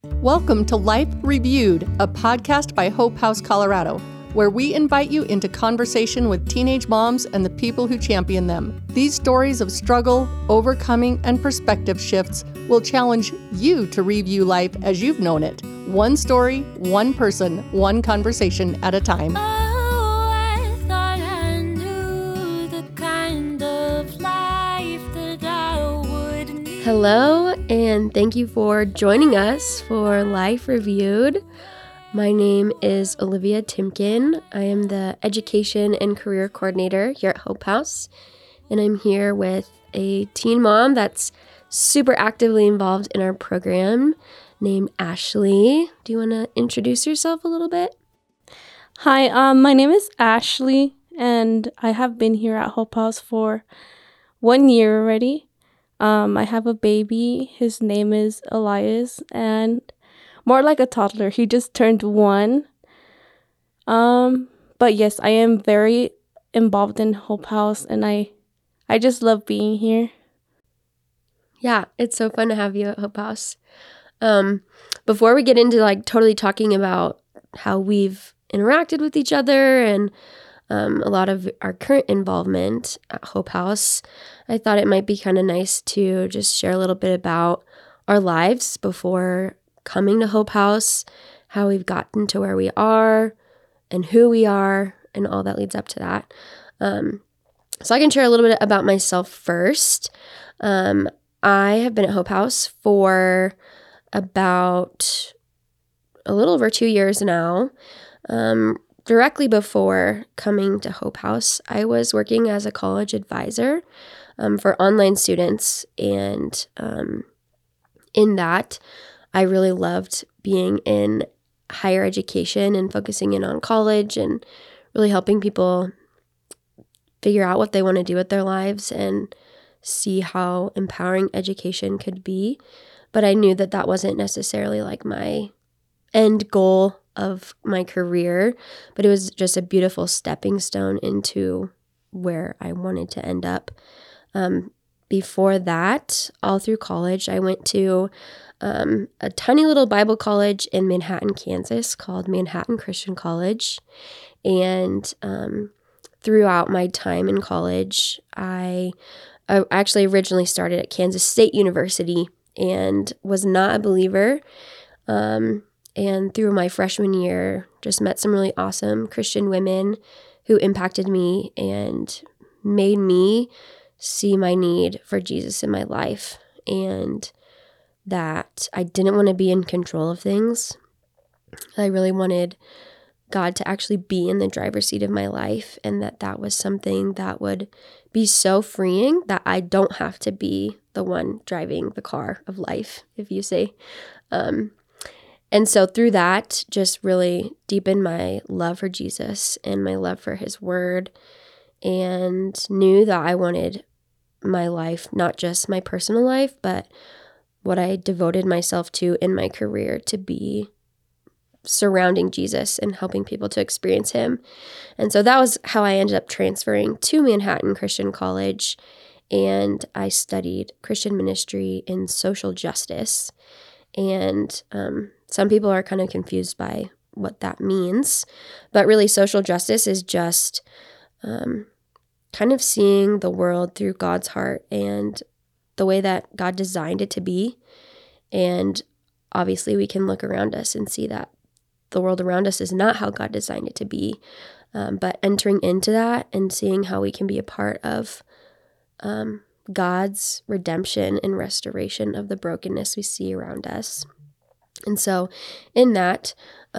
Welcome to Life Reviewed, a podcast by Hope House Colorado, where we invite you into conversation with teenage moms and the people who champion them. These stories of struggle, overcoming, and perspective shifts will challenge you to review life as you've known it. One story, one person, one conversation at a time. Hello, and thank you for joining us for Life Reviewed. My name is Olivia Timken. I am the Education and Career Coordinator here at Hope House, and I'm here with a teen mom that's super actively involved in our program named Ashley. Do you want to introduce yourself a little bit? Hi, my name is Ashley, and I have been here at Hope House for 1 year already. I have a baby. His name is Elias, and more like a toddler. He just turned 1. But yes, I am very involved in Hope House, and I just love being here. Yeah, it's so fun to have you at Hope House. Before we get into totally talking about how we've interacted with each other and a lot of our current involvement at Hope House, I thought it might be kind of nice to just share a little bit about our lives before coming to Hope House, how we've gotten to where we are and who we are and all that leads up to that. So I can share a little bit about myself first. I have been at Hope House for about a little over 2 years now. Directly before coming to Hope House, I was working as a college advisor for online students, and in that, I really loved being in higher education and focusing in on college and really helping people figure out what they want to do with their lives and see how empowering education could be. But I knew that that wasn't necessarily my end goal of my career, but it was just a beautiful stepping stone into where I wanted to end up. Before that, all through college, I went to a tiny little Bible college in Manhattan, Kansas called Manhattan Christian College. And throughout my time in college, I actually originally started at Kansas State University and was not a believer. And through my freshman year, just met some really awesome Christian women who impacted me and made me see my need for Jesus in my life and that I didn't want to be in control of things. I really wanted God to actually be in the driver's seat of my life, and that was something that would be so freeing that I don't have to be the one driving the car of life, if you say. And so through that, just really deepened my love for Jesus and my love for his word, and knew that I wanted my life, not just my personal life, but what I devoted myself to in my career to be surrounding Jesus and helping people to experience him. And so that was how I ended up transferring to Manhattan Christian College, and I studied Christian ministry and social justice. And some people are kind of confused by what that means, but really social justice is just kind of seeing the world through God's heart and the way that God designed it to be. And obviously we can look around us and see that the world around us is not how God designed it to be, but entering into that and seeing how we can be a part of God's redemption and restoration of the brokenness we see around us. And so in that,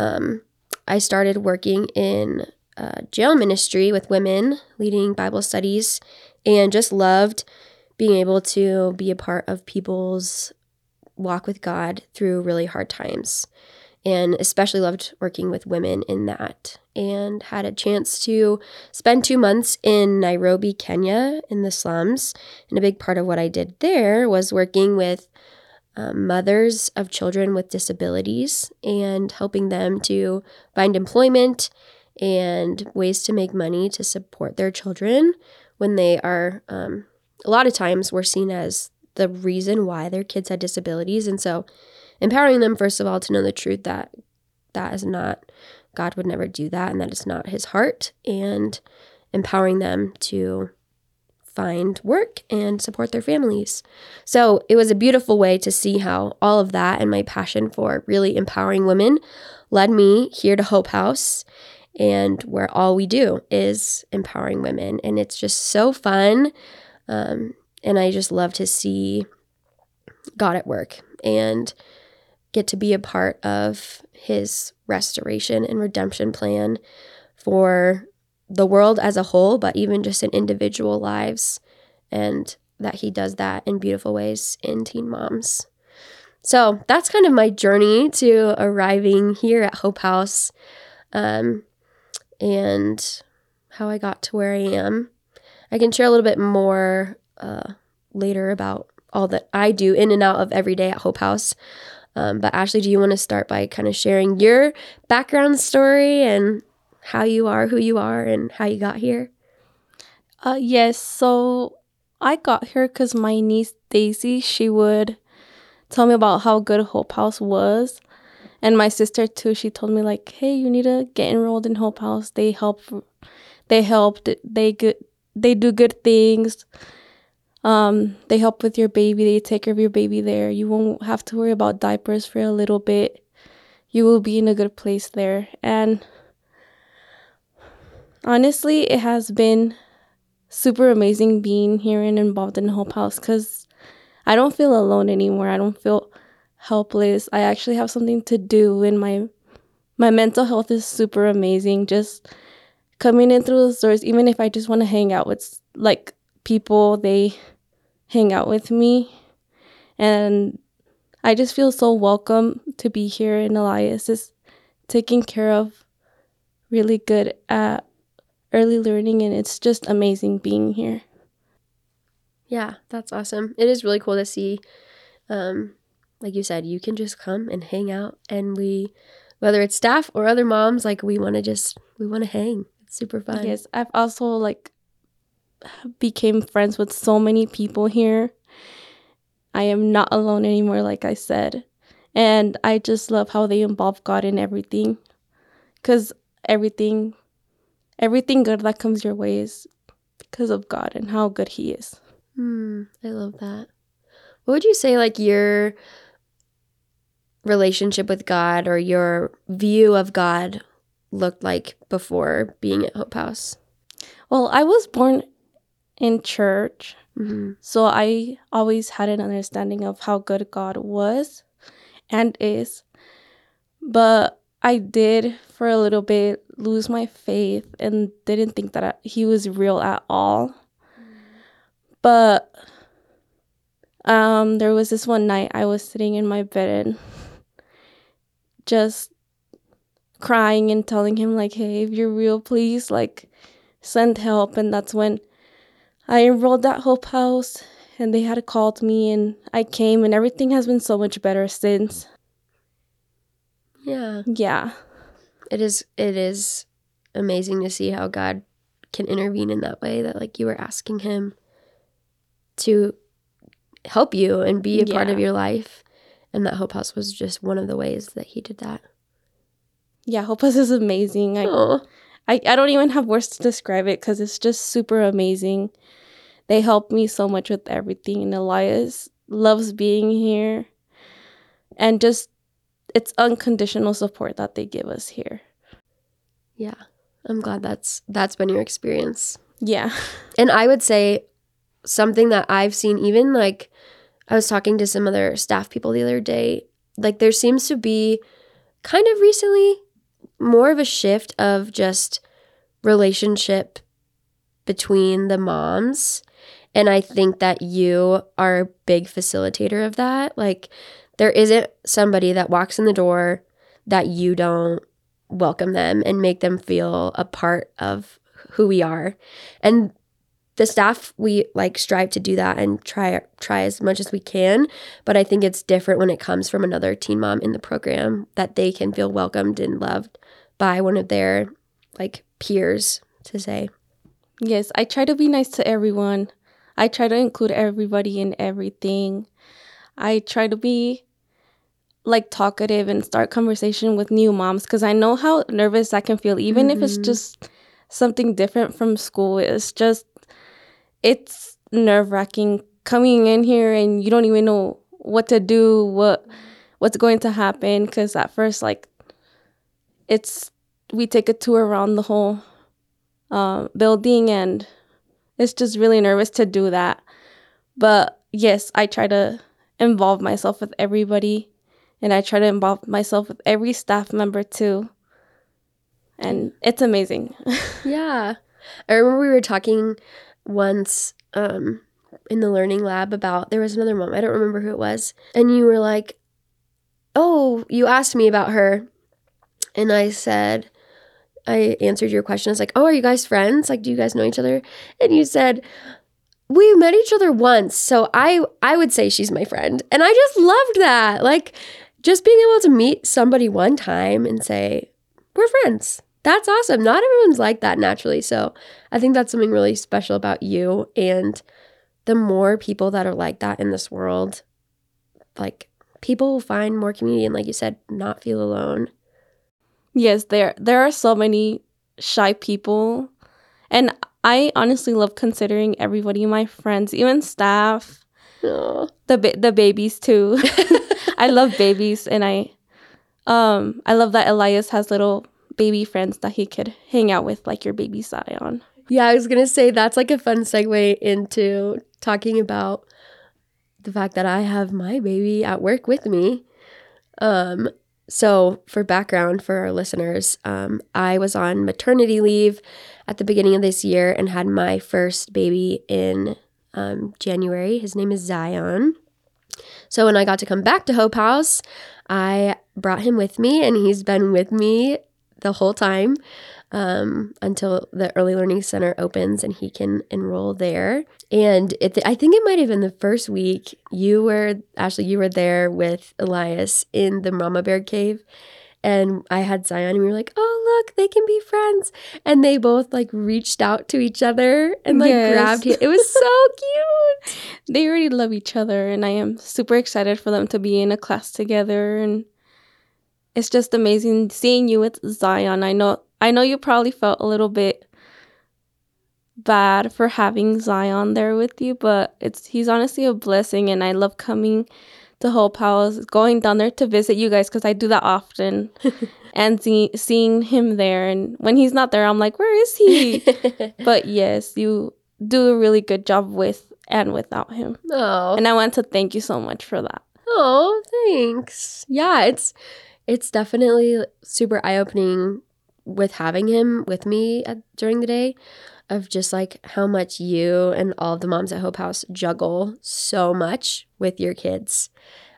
I started working in jail ministry with women, leading Bible studies, and just loved being able to be a part of people's walk with God through really hard times, and especially loved working with women in that, and had a chance to spend 2 months in Nairobi, Kenya, in the slums. And a big part of what I did there was working with mothers of children with disabilities and helping them to find employment and ways to make money to support their children when they are, a lot of times, were seen as the reason why their kids had disabilities. And so empowering them, first of all, to know the truth that is not, God would never do that, and that is not his heart, and empowering them to find work and support their families. So it was a beautiful way to see how all of that and my passion for really empowering women led me here to Hope House, and where all we do is empowering women. And it's just so fun. And I just love to see God at work and get to be a part of his restoration and redemption plan for the world as a whole, but even just in individual lives, and that he does that in beautiful ways in teen moms. So that's kind of my journey to arriving here at Hope House, and how I got to where I am. I can share a little bit more later about all that I do in and out of every day at Hope House. But Ashley, do you want to start by kind of sharing your background story and how you are who you are and how you got here? Yes, so I got here because my niece Daisy, she would tell me about how good Hope House was. And my sister too, she told me like, hey, you need to get enrolled in Hope House. They do good things. They help with your baby. They take care of your baby there. You won't have to worry about diapers for a little bit. You will be in a good place there. And honestly, it has been super amazing being here and involved in Hope House, because I don't feel alone anymore. I don't feel helpless. I actually have something to do, and my mental health is super amazing. Just coming in through those doors, even if I just want to hang out with like people, they hang out with me, and I just feel so welcome to be here. And Elias is taking care of really good at early learning, and it's just amazing being here. Yeah, that's awesome. It is really cool to see. Like you said, you can just come and hang out, and whether it's staff or other moms, like we want to hang. It's super fun. Yes, I've also became friends with so many people here. I am not alone anymore, like I said. And I just love how they involve God in everything, because everything good that comes your way is because of God and how good he is. I love that. What would you say like your relationship with God or your view of God looked like before being at Hope House? Well, I was born in church, Mm-hmm. so I always had an understanding of how good God was and is. But I did, for a little bit, lose my faith and didn't think that he was real at all. But there was this one night I was sitting in my bed and just crying and telling him like, hey, if you're real, please send help. And that's when I enrolled at Hope House, and they had called me, and I came, and everything has been so much better since. Yeah. It is amazing to see how God can intervene in that way, that like you were asking him to help you and be a part of your life, and that Hope House was just one of the ways that he did that. Yeah, Hope House is amazing. I don't even have words to describe it, because it's just super amazing. They help me so much with everything, and Elias loves being here, and just it's unconditional support that they give us here. Yeah, I'm glad that's been your experience. Yeah. And I would say something that I've seen, even like I was talking to some other staff people the other day, like there seems to be kind of recently more of a shift of just relationship between the moms. And I think that you are a big facilitator of that. Like there isn't somebody that walks in the door that you don't welcome them and make them feel a part of who we are. And the staff, we strive to do that and try as much as we can. But I think it's different when it comes from another teen mom in the program, that they can feel welcomed and loved by one of their peers, to say. Yes, I try to be nice to everyone. I try to include everybody in everything. I try to be like talkative and start conversation with new moms, because I know how nervous that can feel, even if it's just something different from school. It's nerve-wracking coming in here and you don't even know what to do, what's going to happen, because at first, like, we take a tour around the whole building, and it's just really nervous to do that. But yes, I try to involve myself with everybody, and I try to involve myself with every staff member too. And it's amazing. Yeah. I remember we were talking once in the learning lab about, there was another mom, I don't remember who it was, and you were like, oh, you asked me about her, and I answered your question. I was like, oh, are you guys friends? Like, do you guys know each other? And you said, we met each other once, so I would say she's my friend. And I just loved that. Like, just being able to meet somebody one time and say, we're friends. That's awesome. Not everyone's like that naturally. So I think that's something really special about you. And the more people that are like that in this world, like, people will find more community and, like you said, not feel alone. Yes, there are so many shy people, and I honestly love considering everybody my friends, even staff, Aww. the babies too. I love babies, and I love that Elias has little baby friends that he could hang out with, like your baby Zion. Yeah, I was gonna say that's like a fun segue into talking about the fact that I have my baby at work with me. So for background for our listeners, I was on maternity leave at the beginning of this year and had my first baby in January. His name is Zion. So when I got to come back to Hope House, I brought him with me, and he's been with me the whole time until the Early Learning Center opens and he can enroll there. And I think it might have been the first week you were there with Elias in the Mama Bear Cave. And I had Zion, and we were like, oh, look, they can be friends. And they both, like, reached out to each other and, like, grabbed him. It was so cute. They already love each other, and I am super excited for them to be in a class together. And it's just amazing seeing you with Zion. I know you probably felt a little bit bad for having Zion there with you, but he's honestly a blessing, and I love coming to Hope House, going down there to visit you guys, because I do that often, and seeing him there. And when he's not there, I'm like, where is he? But yes, you do a really good job with and without him. Oh. And I want to thank you so much for that. Oh, thanks. Yeah, it's definitely super eye-opening with having him with me during the day, of just like how much you and all of the moms at Hope House juggle so much with your kids.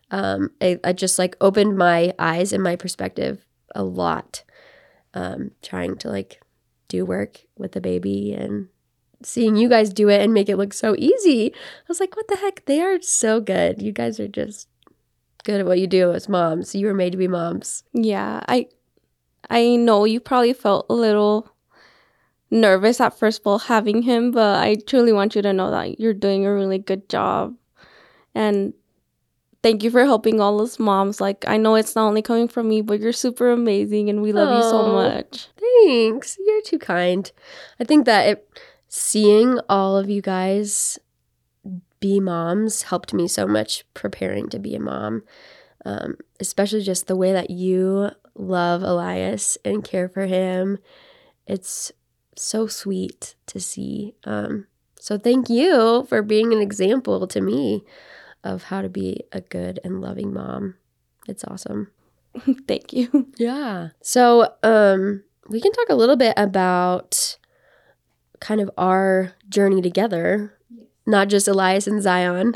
I just like opened my eyes and my perspective a lot, trying to like do work with the baby and seeing you guys do it and make it look so easy. I was like, what the heck? They are so good. You guys are just good at what you do as moms. You were made to be moms. Yeah, I know you probably felt a little nervous at first while having him, but I truly want you to know that you're doing a really good job. And thank you for helping all us moms. Like, I know it's not only coming from me, but you're super amazing, and we love you so much. Thanks. You're too kind. I think that seeing all of you guys be moms helped me so much preparing to be a mom, especially just the way that you love Elias and care for him. It's so sweet to see. So thank you for being an example to me of how to be a good and loving mom. It's awesome. Thank you. Yeah. So we can talk a little bit about kind of our journey together, not just Elias and Zion.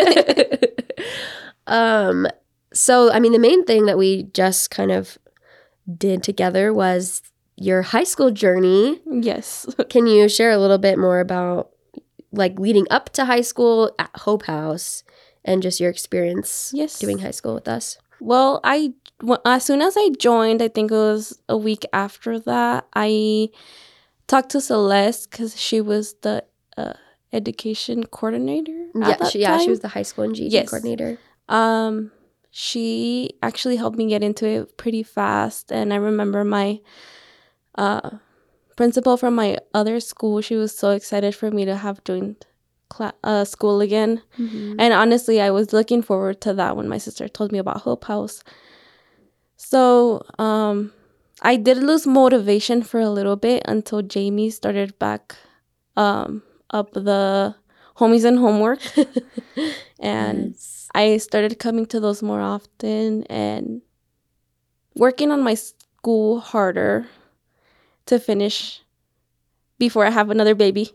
So, I mean, the main thing that we just kind of did together was your high school journey. Yes. Can you share a little bit more about like leading up to high school at Hope House and just your experience doing high school with us? Well, as soon as I joined, I think it was a week after that, I talked to Celeste because she was the education coordinator. She was the high school and GED coordinator. she actually helped me get into it pretty fast. And I remember my principal from my other school, she was so excited for me to have joined school again. And honestly, I was looking forward to that when my sister told me about Hope House. So I did lose motivation for a little bit until Jamie started back up the homies and homework. And Yes. I started coming to those more often and working on my school harder to finish before I have another baby.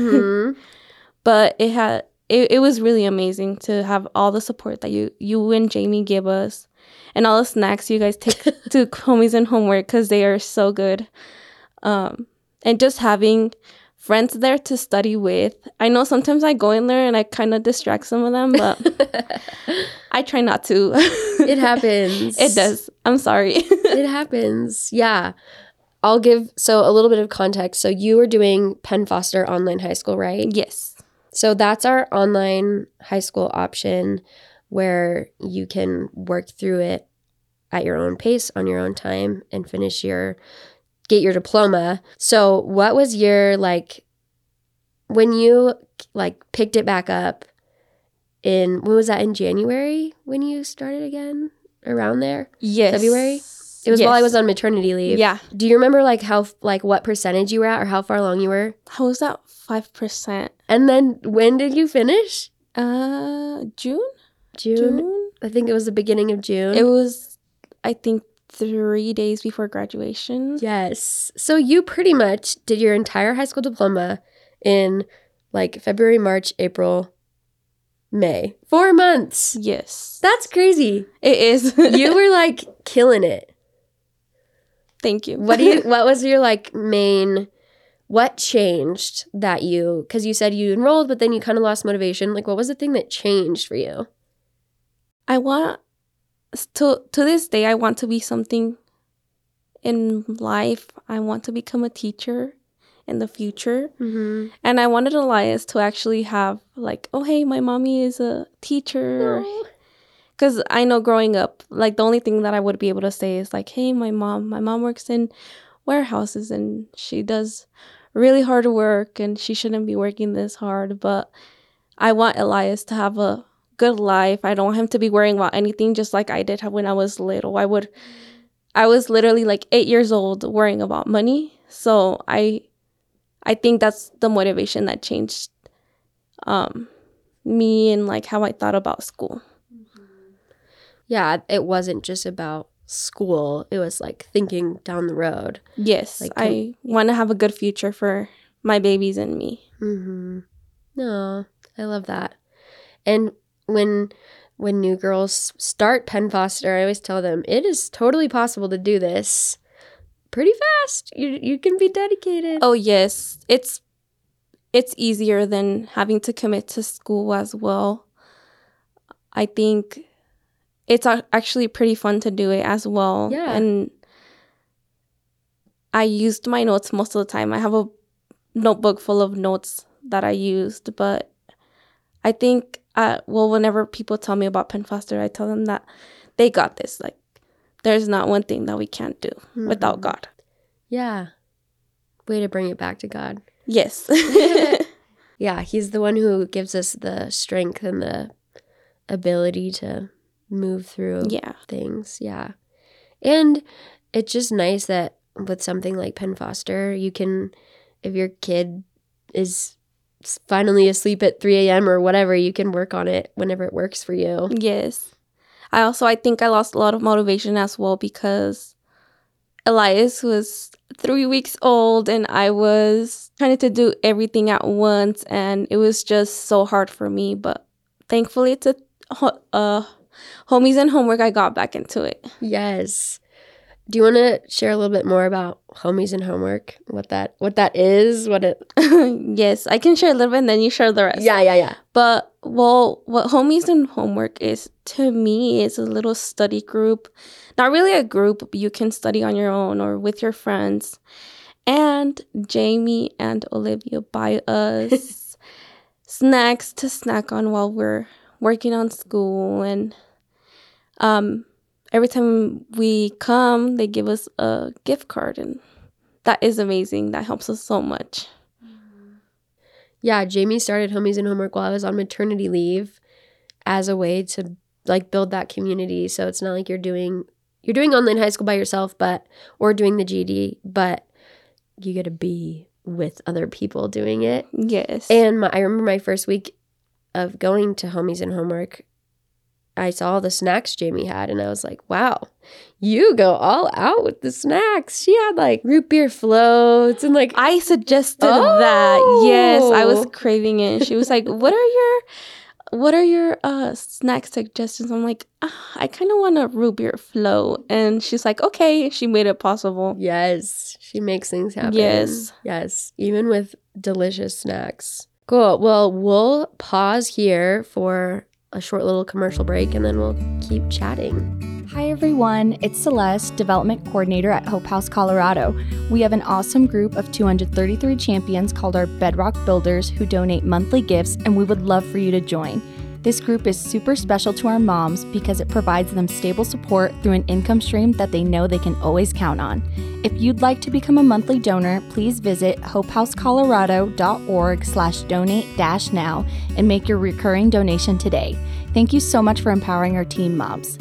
But it was really amazing to have all the support that you and Jamie give us, and all the snacks you guys take to homies and homework, because they are so good. And just having friends there to study with. I know sometimes I go in there and I kind of distract some of them, but I try not to. It happens. It does. I'm sorry. It happens. Yeah. I'll give a little bit of context. So you were doing Penn Foster Online High School, right? Yes. So that's our online high school option where you can work through it at your own pace, on your own time, and get your diploma. So what was your, when you, picked it back up when was that, in January when you started again? Around there? Yes. February? It was while I was on maternity leave. Yeah. Do you remember what percentage you were at or how far along you were? I was at 5%. And then when did you finish? June? I think it was the beginning of June. It was, I think, 3 days before graduation. Yes. So you pretty much did your entire high school diploma in February, March, April, May. 4 months. Yes. That's crazy. It is. You were killing it. Thank you. What was your what changed that because you said you enrolled, but then you kind of lost motivation. What was the thing that changed for you? I want, to this day, I want to be something in life. I want to become a teacher in the future. Mm-hmm. And I wanted Elias to actually have oh, hey, my mommy is a teacher. Because I know growing up, the only thing that I would be able to say is hey, my mom works in warehouses and she does really hard work and she shouldn't be working this hard. But I want Elias to have a good life. I don't want him to be worrying about anything, just like I did when I was little. I was literally 8 years old worrying about money. So I think that's the motivation that changed me and how I thought about school. Yeah, it wasn't just about school. It was thinking down the road. Yes, I want to have a good future for my babies and me. Mm-hmm. No, I love that. And when new girls start Penn Foster, I always tell them it is totally possible to do this pretty fast. You can be dedicated. Oh yes, it's easier than having to commit to school as well. I think it's actually pretty fun to do it as well. Yeah. And I used my notes most of the time. I have a notebook full of notes that I used, but I think, whenever people tell me about Penn Foster, I tell them that they got this. There's not one thing that we can't do without God. Yeah. Way to bring it back to God. Yes. Yeah, he's the one who gives us the strength and the ability to move through things. Yeah. And it's just nice that with something like Penn Foster, you can, if your kid is finally asleep at 3 a.m. or whatever, you can work on it whenever it works for you. Yes. I think I lost a lot of motivation as well because Elias was 3 weeks old and I was trying to do everything at once and it was just so hard for me. But thankfully it's homies and homework, I got back into it. Yes. Do you want to share a little bit more about homies and homework? What that is? What it? Yes, I can share a little bit and then you share the rest. Yeah. But what homies and homework is to me is a little study group. Not really a group, but you can study on your own or with your friends. And Jamie and Olivia buy us snacks to snack on while we're working on school, and Every time we come, they give us a gift card, and that is amazing. That helps us so much. Yeah, Jamie started Homies and Homework while I was on maternity leave as a way to like build that community. So it's not like you're doing online high school by yourself, or doing the GED, but you get to be with other people doing it. Yes. And I remember my first week of going to Homies and Homework, I saw the snacks Jamie had, and I was like, wow, you go all out with the snacks. She had like root beer floats and like I suggested that. Yes, I was craving it. She was like, what are your snack suggestions? I'm like, I kind of want a root beer float. And she's like, okay. She made it possible. Yes, she makes things happen. Yes, even with delicious snacks. Cool. Well, we'll pause here for a short little commercial break, and then we'll keep chatting. Hi everyone, it's Celeste, Development Coordinator at Hope House, Colorado. We have an awesome group of 233 champions called our Bedrock Builders who donate monthly gifts, and we would love for you to join. This group is super special to our moms because it provides them stable support through an income stream that they know they can always count on. If you'd like to become a monthly donor, please visit hopehousecolorado.org/donate-now and make your recurring donation today. Thank you so much for empowering our teen moms.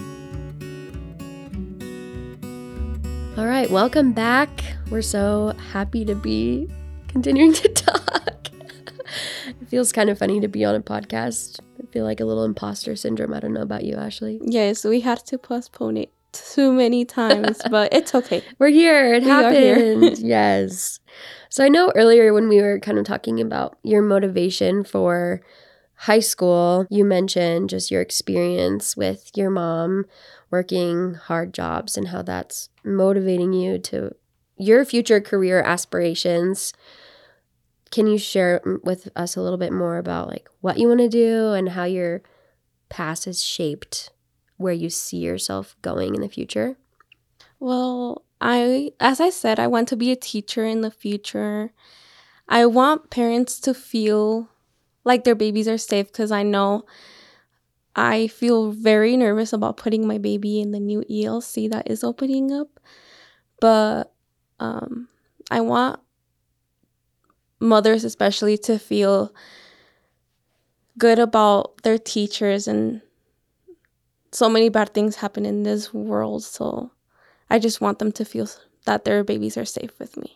All right, welcome back. We're so happy to be continuing to talk. It feels kind of funny to be on a podcast. I feel like a little imposter syndrome. I don't know about you, Ashley. Yes, we had to postpone it too many times, but it's okay. We're here. It happened. Here. Yes. So I know earlier when we were kind of talking about your motivation for high school, you mentioned just your experience with your mom working hard jobs and how that's motivating you to your future career aspirations. Can you share with us a little bit more about like what you want to do and how your past has shaped where you see yourself going in the future? Well, as I said, I want to be a teacher in the future. I want parents to feel like their babies are safe because I feel very nervous about putting my baby in the new ELC that is opening up. But I want mothers especially to feel good about their teachers, and so many bad things happen in this world, so I just want them to feel that their babies are safe with me.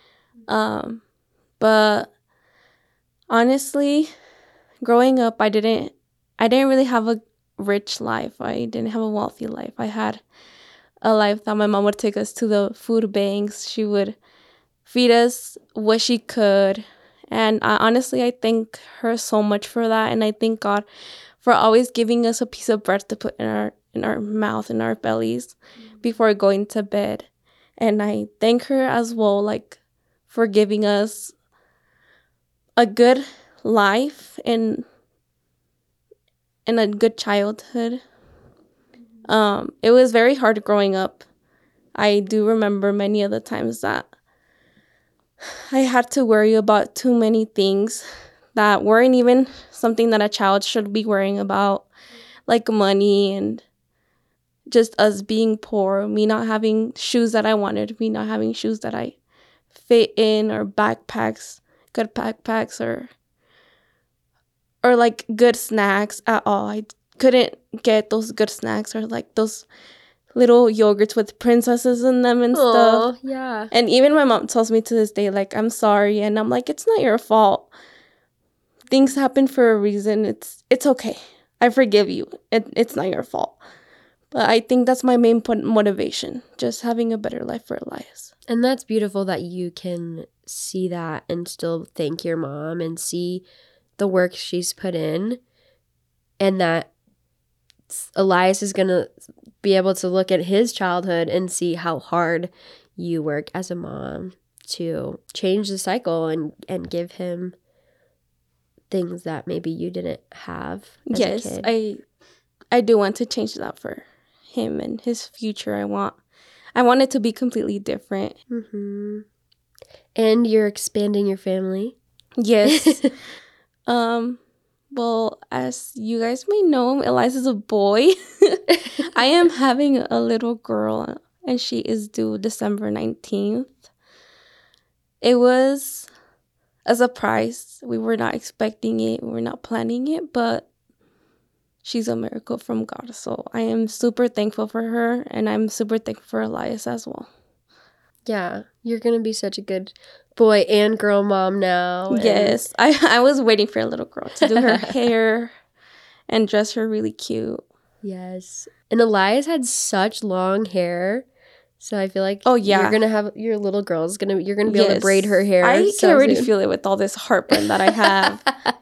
But honestly, growing up, I didn't really have a rich life. I didn't have a wealthy life. I had a life that my mom would take us to the food banks. She would feed us what she could. And honestly, I thank her so much for that. And I thank God for always giving us a piece of bread to put in our mouth, in our bellies before going to bed. And I thank her as well, like, for giving us a good life and a good childhood. It was very hard growing up. I do remember many of the times that I had to worry about too many things that weren't even something that a child should be worrying about, like money and just us being poor, me not having shoes that I wanted, me not having shoes that I fit in, or backpacks, good backpacks, or like good snacks at all. I couldn't get those good snacks, or like those little yogurts with princesses in them and stuff. Yeah. And even my mom tells me to this day, like, I'm sorry. And I'm like, it's not your fault. Things happen for a reason. It's okay. I forgive you. It's not your fault. But I think that's my main motivation, just having a better life for Elias. And that's beautiful that you can see that and still thank your mom and see the work she's put in, and that Elias is going to be able to look at his childhood and see how hard you work as a mom to change the cycle and give him things that maybe you didn't have as a kid. I do want to change that for him and his future. I want it to be completely different. Mm-hmm. And you're expanding your family. Yes. Well, as you guys may know, Eliza's a boy. I am having a little girl, and she is due December 19th. It was a surprise. We were not expecting it. We were not planning it, but she's a miracle from God. So I am super thankful for her, and I'm super thankful for Elias as well. Yeah, you're going to be such a good boy and girl mom now. Yes, I was waiting for a little girl to do her hair and dress her really cute. Yes. And Elias had such long hair. So I feel like Oh, yeah. you're going to have your little girl's going to, you're going to be able to braid her hair. I so can already soon. feel it with all this heartburn that I have.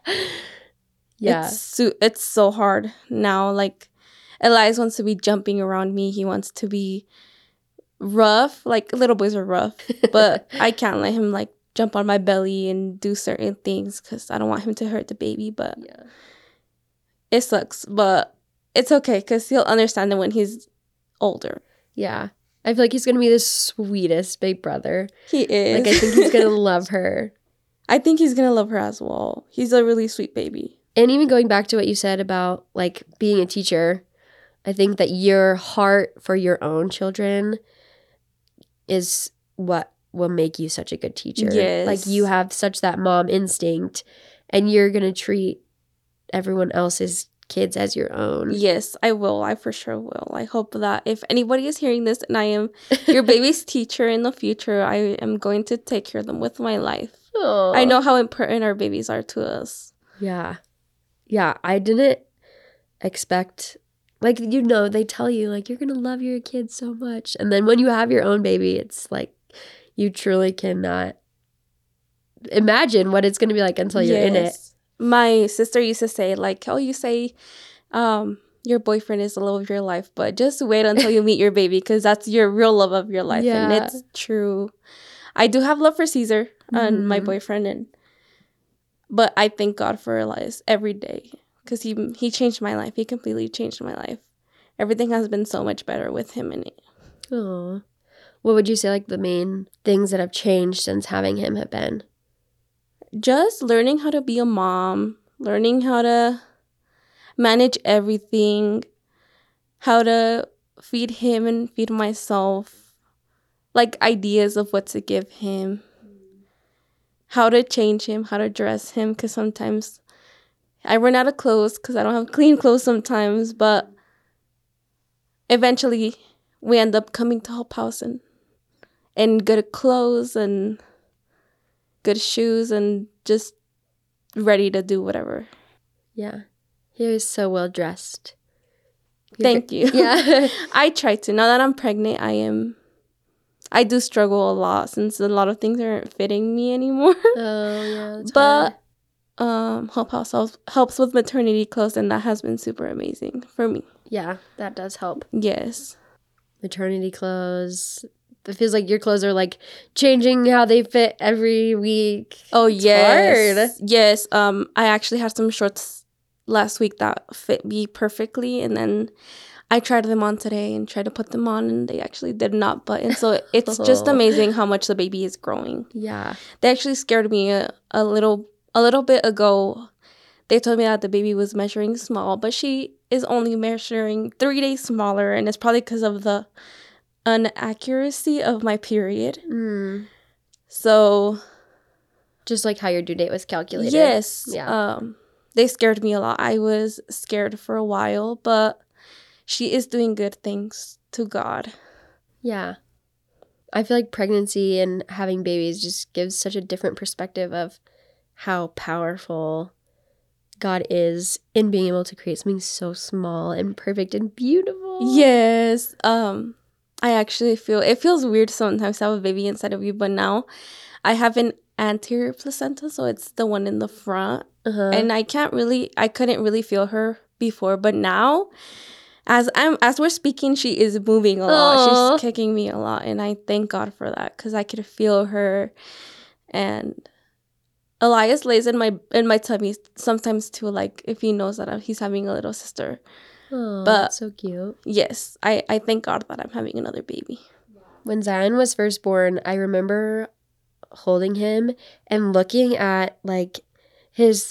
Yeah. It's so hard now. Like, Elias wants to be jumping around me. He wants to be rough. Like, little boys are rough. But I can't let him, like, jump on my belly and do certain things because I don't want him to hurt the baby. But Yeah. it sucks. But it's okay because he'll understand it when he's older. Yeah. I feel like he's going to be the sweetest big brother. He is. Like, I think he's going to love her. I think he's going to love her as well. He's a really sweet baby. And even going back to what you said about, like, being a teacher, I think that your heart for your own children is what will make you such a good teacher. Yes. Like, you have such that mom instinct, and you're going to treat everyone else's kids as your own. Yes, I will. I for sure will. I hope that if anybody is hearing this and I am your baby's teacher in the future, I am going to take care of them with my life. Aw. I know how important our babies are to us. Yeah. Yeah, I didn't expect, like, you know, they tell you, like, you're going to love your kids so much. And then when you have your own baby, it's like, you truly cannot imagine what it's going to be like until you're in it. My sister used to say, like, oh, you say your boyfriend is the love of your life, but just wait until you meet your baby because that's your real love of your life. Yeah. And it's true. I do have love for Caesar and my boyfriend, but I thank God for Elias every day because he changed my life. He completely changed my life. Everything has been so much better with him in it. Aw. What would you say, like, the main things that have changed since having him have been? Just learning how to be a mom, learning how to manage everything, how to feed him and feed myself, like ideas of what to give him, how to change him, how to dress him, because sometimes I run out of clothes because I don't have clean clothes sometimes, but eventually we end up coming to Hope House and good clothes and good shoes and just ready to do whatever. Yeah. He was so well dressed. Thank you. Yeah. I try to. Now that I'm pregnant, I do struggle a lot since a lot of things aren't fitting me anymore. Oh, yeah. That's But hard. Hope House helps with maternity clothes, and that has been super amazing for me. Yeah, that does help. Yes. Maternity clothes. It feels like your clothes are, like, changing how they fit every week. Oh, It's yes. hard. Yes. I actually had some shorts last week that fit me perfectly, and then I tried them on today and tried to put them on, and they actually did not button. So it's just amazing how much the baby is growing. Yeah. They actually scared me a little bit ago. They told me that the baby was measuring small, but she is only measuring 3 days smaller, and it's probably because of the inaccuracy of my period. So Just like how your due date was calculated. yes, Yeah. they scared me a lot. I was scared for a while, but she is doing good, thanks to God. Yeah. I feel like pregnancy and having babies just gives such a different perspective of how powerful God is in being able to create something so small and perfect and beautiful. Yes. I actually it feels weird sometimes to have a baby inside of you, but now I have an anterior placenta, so it's the one in the front. And I couldn't really feel her before, but now as we're speaking, she is moving a lot. Aw. She's kicking me a lot, and I thank God for that because I could feel her. And Elias lays in my tummy sometimes too, like if he knows that he's having a little sister. Oh, But- that's so cute. Yes, I thank God that I'm having another baby. When Zion was first born, I remember holding him and looking at, like, his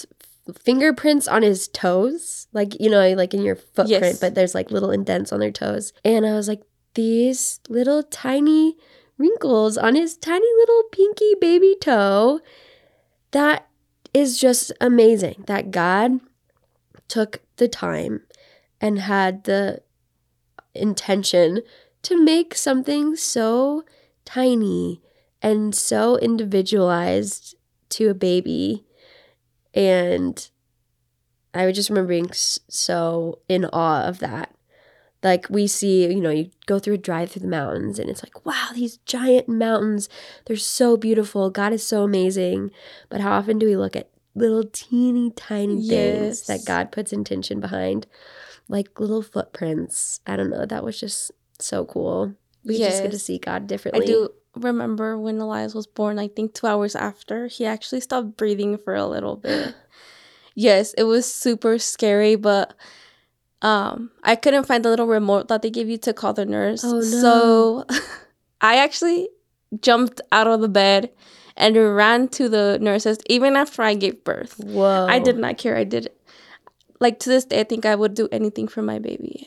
fingerprints on his toes, like, you know, like in your footprint, Yes. but there's like little indents on their toes. And I was like, these little tiny wrinkles on his tiny little pinky baby toe. That is just amazing that God took the time and had the intention to make something so tiny and so individualized to a baby. And I would just remember being so in awe of that. Like, we see, you know, you go through a drive through the mountains and it's like, wow, these giant mountains, they're so beautiful. God is so amazing. But how often do we look at little teeny tiny things Yes. that God puts intention behind? Like little footprints. I don't know. That was just so cool. We just get to Yes. see God differently. I do remember when Elias was born, I think 2 hours after, he actually stopped breathing for a little bit. Yes, it was super scary, but I couldn't find the little remote that they give you to call the nurse. Oh, no. So I actually jumped out of the bed and ran to the nurses even after I gave birth. Whoa. I did not care. I did, like, to this day, I think I would do anything for my baby.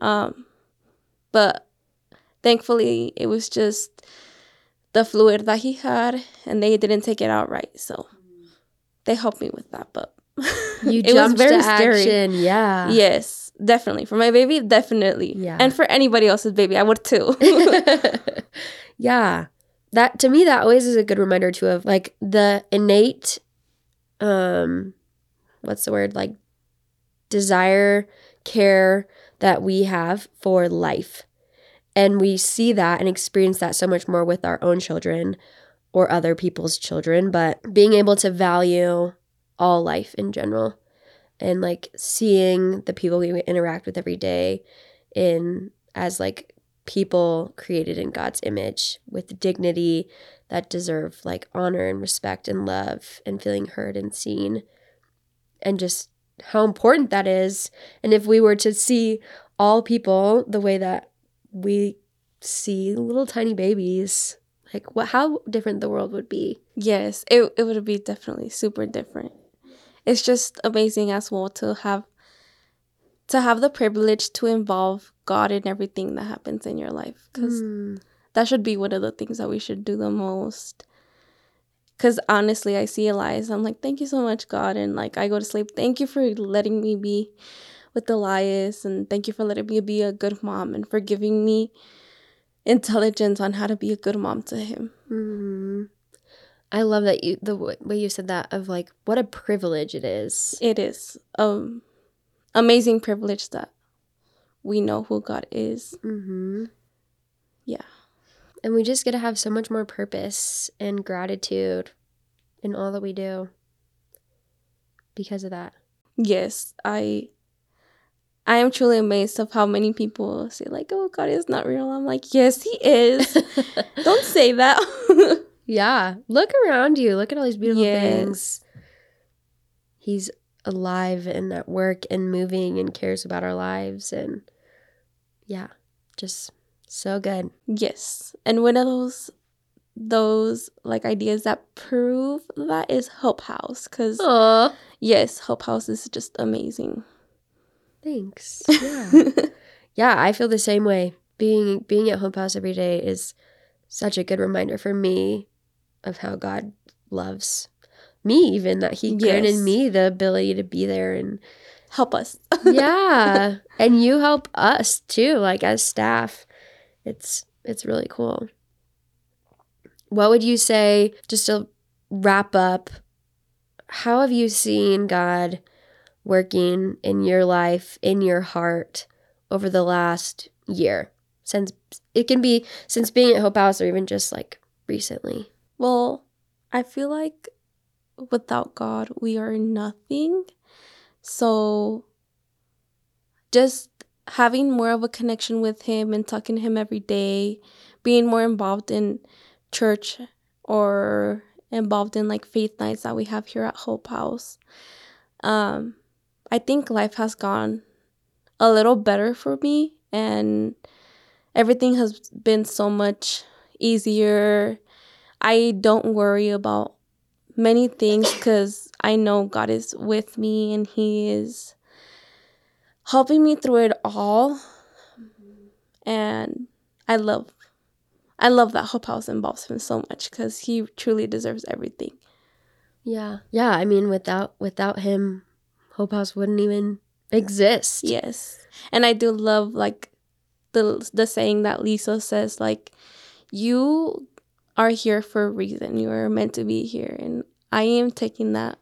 But thankfully, it was just the fluid that he had, and they didn't take it out right. So they helped me with that, but You it was jumped very to scary. action. Yeah. Yes, definitely. For my baby, definitely. Yeah. And for anybody else's baby, I would too. Yeah. That, to me, that always is a good reminder too of like the innate, what's the word? Like desire, care that we have for life. And we see that and experience that so much more with our own children or other people's children. But being able to value all life in general and like seeing the people we interact with every day as like people created in God's image with dignity that deserve like honor and respect and love and feeling heard and seen, and just how important that is. And if we were to see all people the way that we see little tiny babies, like how different the world would be. Yes, it would be definitely super different. It's just amazing as well to have the privilege to involve God in everything that happens in your life, because that should be one of the things that we should do the most. Because honestly, I see Elias, I'm like, thank you so much, God. And like, I go to sleep, thank you for letting me be with Elias, and thank you for letting me be a good mom and for giving me intelligence on how to be a good mom to him. Mm-hmm. I love that the way you said that, of like what a privilege it is. It is amazing privilege that we know who God is. Mm-hmm. Yeah. And we just get to have so much more purpose and gratitude in all that we do because of that. Yes, I am truly amazed of how many people say like, oh, God is not real. I'm like, yes, he is. Don't say that. Yeah. Look around you. Look at all these beautiful Yes. things. He's alive and at work and moving and cares about our lives. And yeah, just so good. Yes. And one of those like ideas that prove that is Hope House. Because Aw. yes, Hope House is just amazing. Thanks. Yeah. Yeah, I feel the same way. Being at Hope House every day is such a good reminder for me of how God loves me, even that he granted Yes. me the ability to be there and Help us. yeah. And you help us too, like as staff. It's really cool. What would you say, just to wrap up, how have you seen God working in your life, in your heart over the last year? Since being at Hope House or even just like recently. Well, I feel like without God, we are nothing. So just having more of a connection with him and talking to him every day, being more involved in church or involved in like faith nights that we have here at Hope House. I think life has gone a little better for me, and everything has been so much easier. I don't worry about many things because I know God is with me and He is helping me through it all. And I love that Hope House involves Him so much because He truly deserves everything. Yeah. Yeah, I mean, without him, Hope House wouldn't even exist. Yes. And I do love, like, the saying that Lisa says, like, you are here for a reason. You are meant to be here. And I am taking that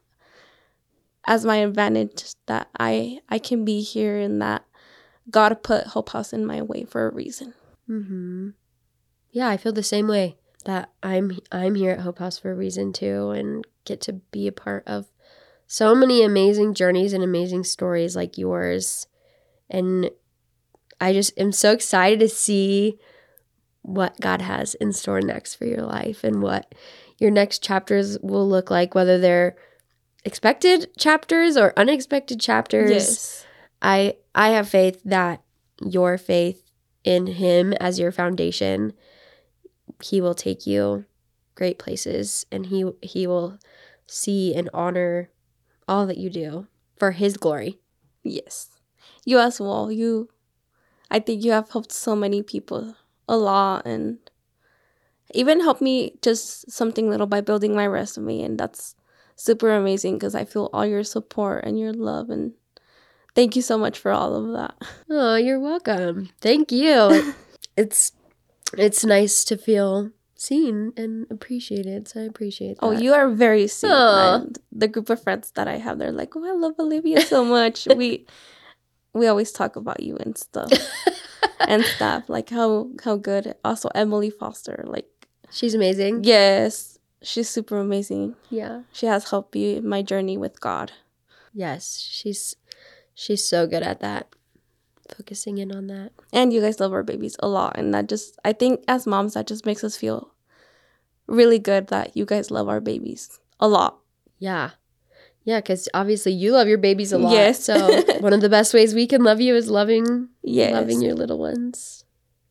as my advantage, that I can be here and that God put Hope House in my way for a reason. Mm-hmm. Yeah, I feel the same way, that I'm here at Hope House for a reason too, and get to be a part of so many amazing journeys and amazing stories like yours. And I just am so excited to see what God has in store next for your life and what your next chapters will look like, whether they're expected chapters or unexpected chapters. Yes. I have faith that your faith in Him as your foundation, He will take you great places, and he will see and honor all that you do for His glory. Yes. You as well. I think you have helped so many people a lot, and even helped me just something little by building my resume, and that's super amazing because I feel all your support and your love, and thank you so much for all of that. Oh, you're welcome. Thank you. It's nice to feel seen and appreciated, so I appreciate that. Oh, you are very sweet. Aw. And the group of friends that I have, they're like, oh, I love Olivia so much. We always talk about you and stuff. And stuff, like how good. Also, Emily Foster, like, She's amazing. yes, she's super amazing. Yeah. She has helped me in my journey with God. Yes, she's so good at that. Focusing in on that. And you guys love our babies a lot. And that just, I think as moms, that just makes us feel really good that you guys love our babies a lot. Yeah. Yeah, because obviously you love your babies a lot. Yes. So one of the best ways we can love you is loving Yes. your little ones.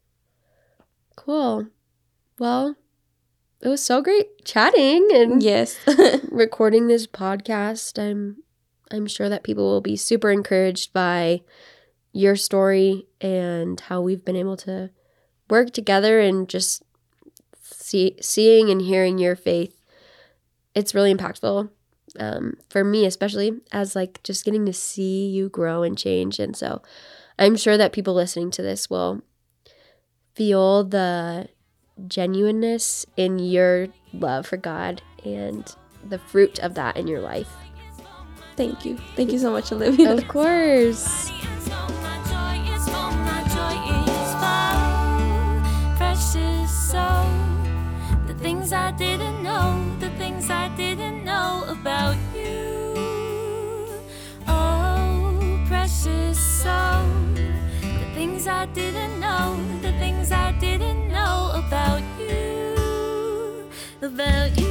Cool. Well, it was so great chatting and Yes. recording this podcast. I'm sure that people will be super encouraged by your story and how we've been able to work together and just seeing and hearing your faith. It's really impactful. For me especially, as like just getting to see you grow and change. And so I'm sure that people listening to this will feel the genuineness in your love for God and the fruit of that in your life. Thank you. Thank you so much, Olivia. Of course. The things I didn't know about you. Oh, precious soul. The things I didn't know about you.